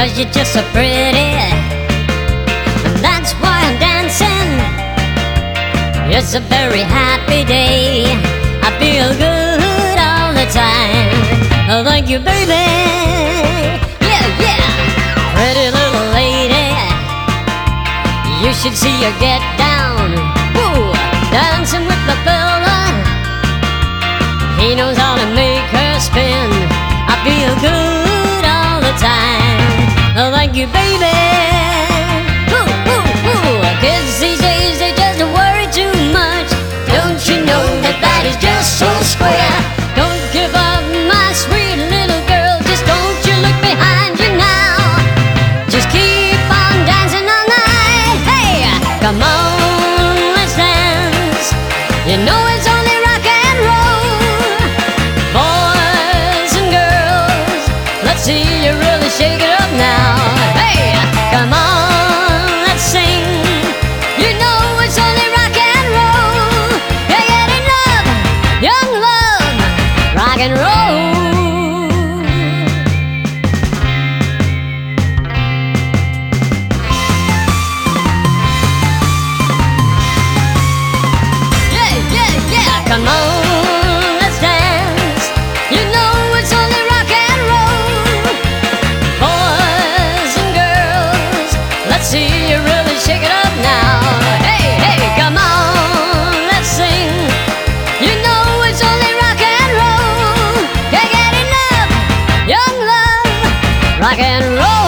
'cause you're just so pretty. And that's why I'm dancing. It's a very happy day. I feel good all the time. Oh, thank you, baby. Yeah, yeah. Pretty little lady, you should see her get down. Woo! Dancing with the fella, he knows how to make her spin. I feel good all the time. Oh, thank you, baby. Woo, woo, woo. Kids these days, they just worry too much. Don't you know that that is just so square? Don't give up, my sweet little girl. Just don't you look behind you now. Just keep on dancing all night. Hey, come on, let's dance. You know it's only rock and roll. Boys and girls, let's see you really shake it up now. Hey, come on, let's sing. You know it's only rock and roll. You're getting love, young love, rock and roll. Yeah, yeah, yeah, come on, let's dance. You know it's only rock and roll. Boys and girls, let's see you really shake it up now. Hey, hey, come on, let's sing. You know it's only rock and roll. You're getting love, young love, rock and roll.